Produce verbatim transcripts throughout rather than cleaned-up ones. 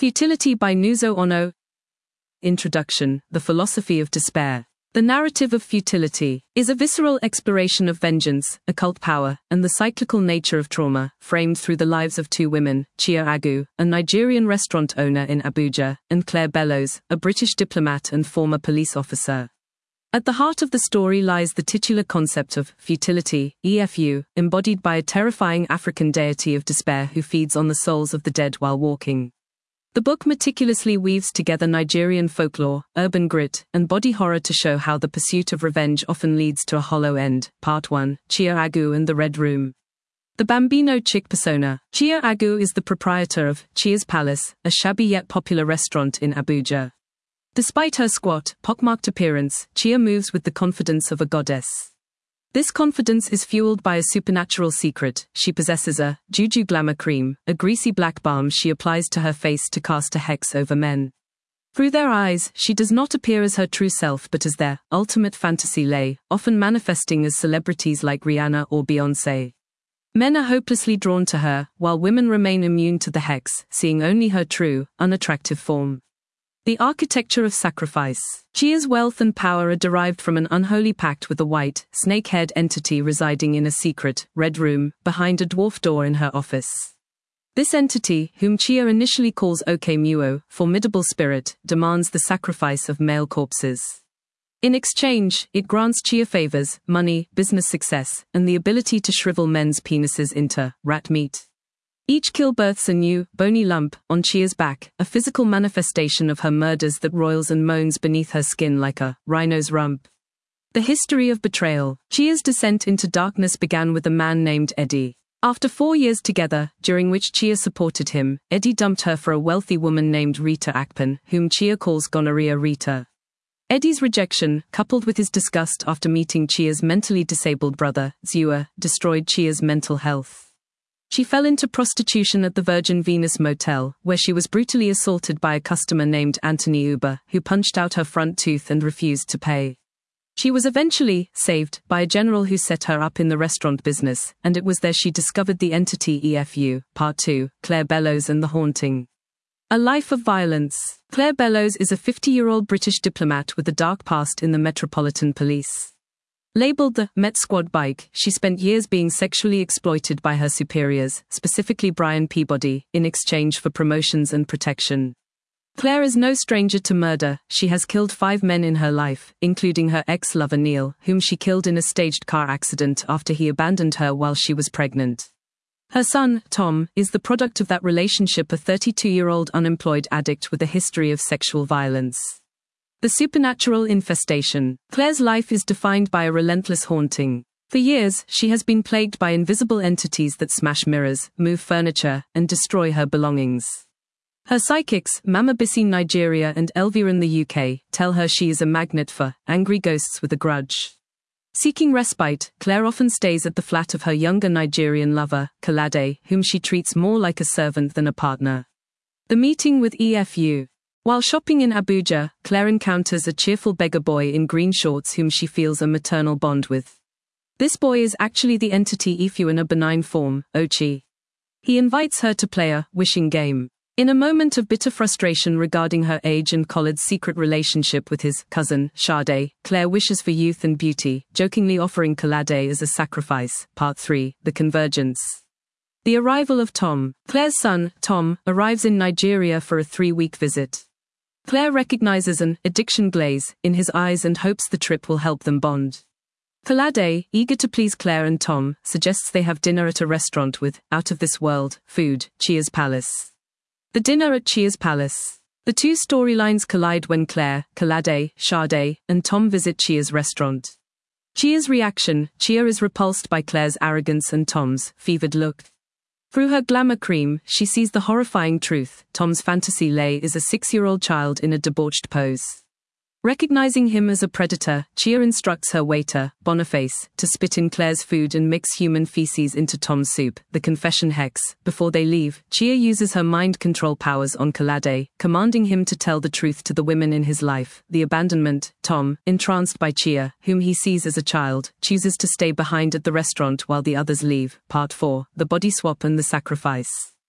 Futility by Nuzo Ono. Introduction: The Philosophy of Despair. The narrative of futility is a visceral exploration of vengeance, occult power, and the cyclical nature of trauma, framed through the lives of two women, Chia Agu, a Nigerian restaurant owner in Abuja, and Claire Bellows, a British diplomat and former police officer. At the heart of the story lies the titular concept of futility, E F U, embodied by a terrifying African deity of despair who feeds on the souls of the dead while walking. The book meticulously weaves together Nigerian folklore, urban grit, and body horror to show how the pursuit of revenge often leads to a hollow end. Part one, Chia Agu and the Red Room. The Bambino chick persona. Chia Agu is the proprietor of Chia's Palace, a shabby yet popular restaurant in Abuja. Despite her squat, pockmarked appearance, Chia moves with the confidence of a goddess. This confidence is fueled by a supernatural secret. She possesses a juju glamour cream, a greasy black balm she applies to her face to cast a hex over men. Through their eyes, she does not appear as her true self but as their ultimate fantasy lay, often manifesting as celebrities like Rihanna or Beyoncé. Men are hopelessly drawn to her, while women remain immune to the hex, seeing only her true, unattractive form. The architecture of sacrifice. Chia's wealth and power are derived from an unholy pact with a white, snake-haired entity residing in a secret, red room, behind a dwarf door in her office. This entity, whom Chia initially calls Okemuo, formidable spirit, demands the sacrifice of male corpses. In exchange, it grants Chia favors, money, business success, and the ability to shrivel men's penises into rat meat. Each kill births a new, bony lump on Chia's back, a physical manifestation of her murders that roils and moans beneath her skin like a rhino's rump. The history of betrayal. Chia's descent into darkness began with a man named Eddie. After four years together, during which Chia supported him, Eddie dumped her for a wealthy woman named Rita Akpan, whom Chia calls Gonorrhea Rita. Eddie's rejection, coupled with his disgust after meeting Chia's mentally disabled brother, Zua, destroyed Chia's mental health. She fell into prostitution at the Virgin Venus Motel, where she was brutally assaulted by a customer named Anthony Uber, who punched out her front tooth and refused to pay. She was eventually saved by a general who set her up in the restaurant business, and it was there she discovered the entity E F U. Part two, Claire Bellows and the Haunting. A life of violence. Claire Bellows is a fifty-year-old British diplomat with a dark past in the Metropolitan Police. Labeled the Met Squad bike, she spent years being sexually exploited by her superiors, specifically Brian Peabody, in exchange for promotions and protection. Claire is no stranger to murder. She has killed five men in her life, including her ex-lover Neil, whom she killed in a staged car accident after he abandoned her while she was pregnant. Her son, Tom, is the product of that relationship, a thirty-two-year-old unemployed addict with a history of sexual violence. The supernatural infestation. Claire's life is defined by a relentless haunting. For years, she has been plagued by invisible entities that smash mirrors, move furniture, and destroy her belongings. Her psychics, Mama Bissi Nigeria and Elvira in the U K, tell her she is a magnet for angry ghosts with a grudge. Seeking respite, Claire often stays at the flat of her younger Nigerian lover, Kalade, whom she treats more like a servant than a partner. The meeting with E F U. While shopping in Abuja, Claire encounters a cheerful beggar boy in green shorts whom she feels a maternal bond with. This boy is actually the entity E F U in a benign form, Ochi. He invites her to play a wishing game. In a moment of bitter frustration regarding her age and Khaled's secret relationship with his cousin, Sade, Claire wishes for youth and beauty, jokingly offering Kalade as a sacrifice. Part three, The Convergence. The arrival of Tom. Claire's son, Tom, arrives in Nigeria for a three-week visit. Claire recognizes an addiction glaze in his eyes and hopes the trip will help them bond. Kalade, eager to please Claire and Tom, suggests they have dinner at a restaurant with out-of-this-world food, Chia's Palace. The dinner at Chia's Palace. The two storylines collide when Claire, Kalade, Sade, and Tom visit Chia's restaurant. Chia's reaction. Chia is repulsed by Claire's arrogance and Tom's fevered look. Through her glamour cream, she sees the horrifying truth. Tom's fantasy lay is a six-year-old child in a debauched pose. Recognizing him as a predator, Chia instructs her waiter, Boniface, to spit in Claire's food and mix human feces into Tom's soup, the confession hex. Before they leave, Chia uses her mind control powers on Kalade, commanding him to tell the truth to the women in his life. The abandonment. Tom, entranced by Chia, whom he sees as a child, chooses to stay behind at the restaurant while the others leave. Part four, The Body Swap and the Sacrifice.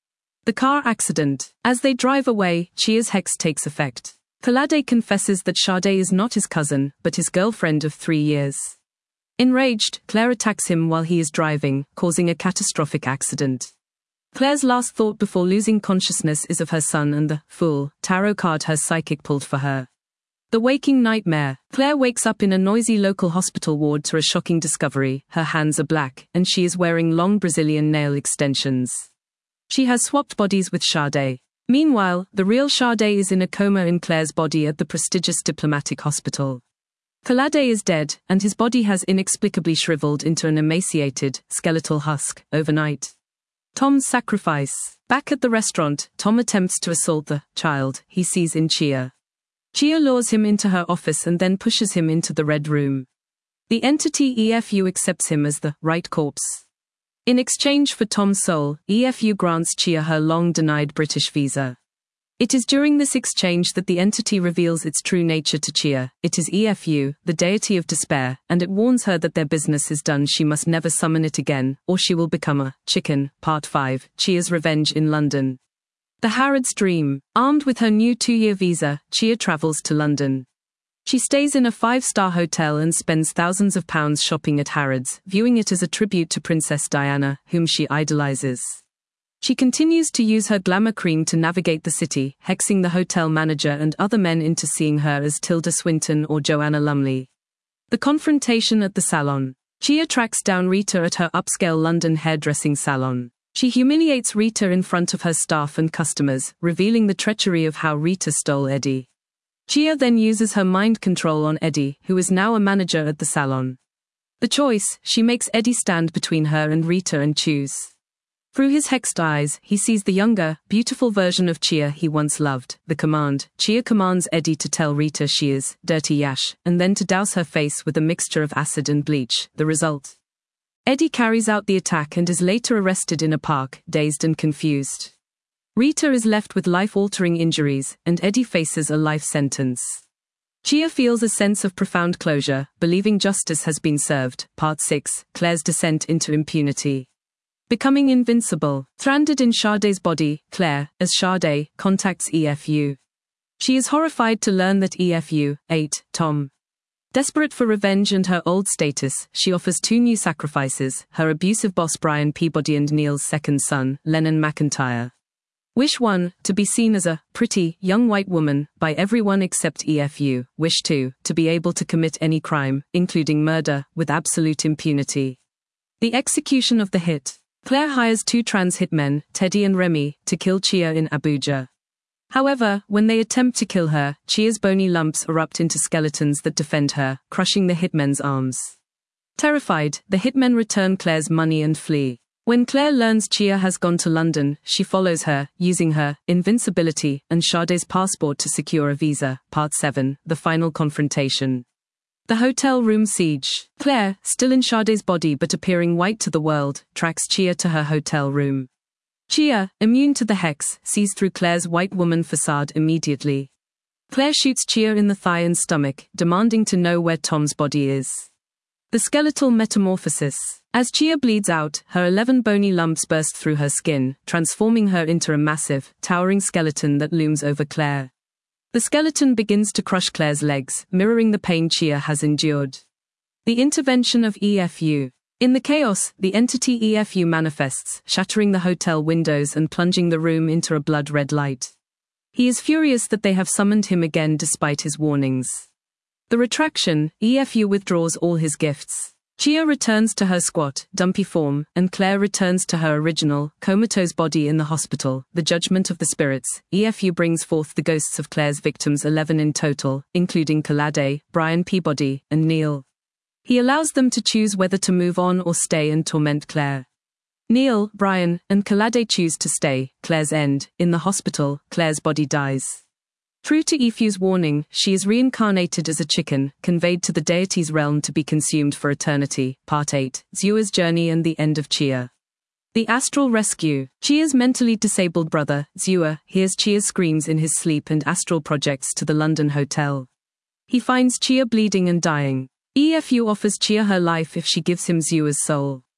The car accident. As they drive away, Chia's hex takes effect. Kalade confesses that Sade is not his cousin, but his girlfriend of three years. Enraged, Claire attacks him while he is driving, causing a catastrophic accident. Claire's last thought before losing consciousness is of her son and the Fool tarot card her psychic pulled for her. The waking nightmare. Claire wakes up in a noisy local hospital ward to a shocking discovery. Her hands are black, and she is wearing long Brazilian nail extensions. She has swapped bodies with Sade. Meanwhile, the real Sade is in a coma in Claire's body at the prestigious diplomatic hospital. Kalade is dead, and his body has inexplicably shriveled into an emaciated, skeletal husk, overnight. Tom's sacrifice. Back at the restaurant, Tom attempts to assault the child he sees in Chia. Chia lures him into her office and then pushes him into the red room. The entity E F U accepts him as the right corpse. In exchange for Tom's soul, E F U grants Chia her long-denied British visa. It is during this exchange that the entity reveals its true nature to Chia. It is E F U, the deity of despair, and it warns her that their business is done. She must never summon it again, or she will become a chicken. Part five, Chia's Revenge in London. The Harrods Dream. Armed with her new two-year visa, Chia travels to London. She stays in a five-star hotel and spends thousands of pounds shopping at Harrods, viewing it as a tribute to Princess Diana, whom she idolizes. She continues to use her glamour cream to navigate the city, hexing the hotel manager and other men into seeing her as Tilda Swinton or Joanna Lumley. The confrontation at the salon. Chia tracks down Rita at her upscale London hairdressing salon. She humiliates Rita in front of her staff and customers, revealing the treachery of how Rita stole Eddie. Chia then uses her mind control on Eddie, who is now a manager at the salon. The choice, she makes Eddie stand between her and Rita and choose. Through his hexed eyes, he sees the younger, beautiful version of Chia he once loved. The command. Chia commands Eddie to tell Rita she is dirty yash, and then to douse her face with a mixture of acid and bleach. The result. Eddie carries out the attack and is later arrested in a park, dazed and confused. Rita is left with life-altering injuries, and Eddie faces a life sentence. Chia feels a sense of profound closure, believing justice has been served. Part six, Claire's Descent into Impunity. Becoming invincible. Stranded in Sade's body, Claire, as Sade, contacts E F U. She is horrified to learn that E F U, eight, Tom. Desperate for revenge and her old status, she offers two new sacrifices, her abusive boss Brian Peabody and Neil's second son, Lennon McIntyre. Wish one, to be seen as a pretty, young white woman, by everyone except E F U. Wish two, to be able to commit any crime, including murder, with absolute impunity. The execution of the hit. Claire hires two trans hitmen, Teddy and Remy, to kill Chia in Abuja. However, when they attempt to kill her, Chia's bony lumps erupt into skeletons that defend her, crushing the hitmen's arms. Terrified, the hitmen return Claire's money and flee. When Claire learns Chia has gone to London, she follows her, using her invincibility and Sade's passport to secure a visa. Part seven, The Final Confrontation. The hotel room siege. Claire, still in Sade's body but appearing white to the world, tracks Chia to her hotel room. Chia, immune to the hex, sees through Claire's white woman facade immediately. Claire shoots Chia in the thigh and stomach, demanding to know where Tom's body is. The skeletal metamorphosis. As Chia bleeds out, her eleven bony lumps burst through her skin, transforming her into a massive, towering skeleton that looms over Claire. The skeleton begins to crush Claire's legs, mirroring the pain Chia has endured. The intervention of E F U. In the chaos, the entity E F U manifests, shattering the hotel windows and plunging the room into a blood-red light. He is furious that they have summoned him again despite his warnings. The retraction, E F U withdraws all his gifts. Chia returns to her squat, dumpy form, and Claire returns to her original, comatose body in the hospital. The judgment of the spirits. E F U brings forth the ghosts of Claire's victims, eleven in total, including Kalade, Brian Peabody, and Neil. He allows them to choose whether to move on or stay and torment Claire. Neil, Brian, and Kalade choose to stay. Claire's end. In the hospital, Claire's body dies. True to E F U's warning, she is reincarnated as a chicken, conveyed to the deity's realm to be consumed for eternity. Part eight, Zua's Journey and the End of Chia. The Astral Rescue. Chia's mentally disabled brother, Zua, hears Chia's screams in his sleep and astral projects to the London hotel. He finds Chia bleeding and dying. E F U offers Chia her life if she gives him Zua's soul.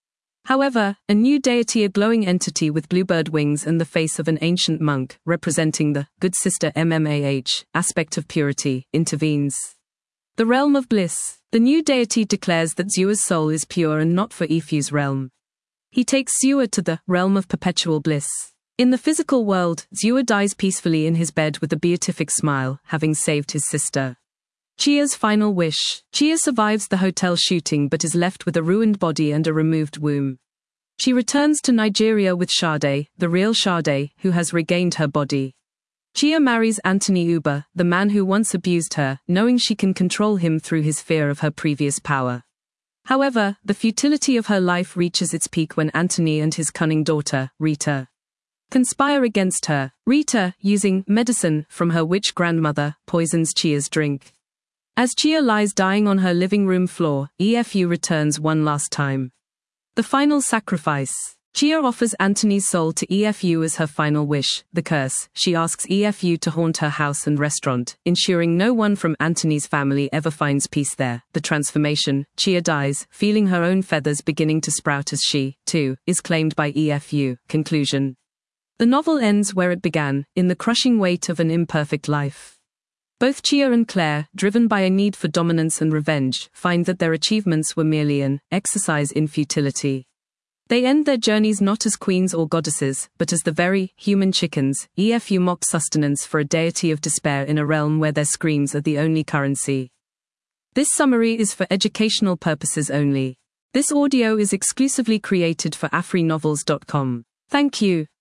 However, a new deity, a glowing entity with bluebird wings and the face of an ancient monk, representing the good sister M M A H aspect of purity, intervenes. The realm of bliss. The new deity declares that Xua's soul is pure and not for Ifu's realm. He takes Xua to the realm of perpetual bliss. In the physical world, Xua dies peacefully in his bed with a beatific smile, having saved his sister. Chia's final wish. Chia survives the hotel shooting but is left with a ruined body and a removed womb. She returns to Nigeria with Sade, the real Sade, who has regained her body. Chia marries Anthony Uba, the man who once abused her, knowing she can control him through his fear of her previous power. However, the futility of her life reaches its peak when Anthony and his cunning daughter, Rita, conspire against her. Rita, using medicine from her witch grandmother, poisons Chia's drink. As Chia lies dying on her living room floor, E F U returns one last time. The final sacrifice. Chia offers Anthony's soul to E F U as her final wish, the curse. She asks E F U to haunt her house and restaurant, ensuring no one from Anthony's family ever finds peace there. The transformation. Chia dies, feeling her own feathers beginning to sprout as she, too, is claimed by E F U. Conclusion. The novel ends where it began, in the crushing weight of an imperfect life. Both Chia and Claire, driven by a need for dominance and revenge, find that their achievements were merely an exercise in futility. They end their journeys not as queens or goddesses, but as the very human chickens. E F U mock sustenance for a deity of despair in a realm where their screams are the only currency. This summary is for educational purposes only. This audio is exclusively created for afri novels dot com. Thank you.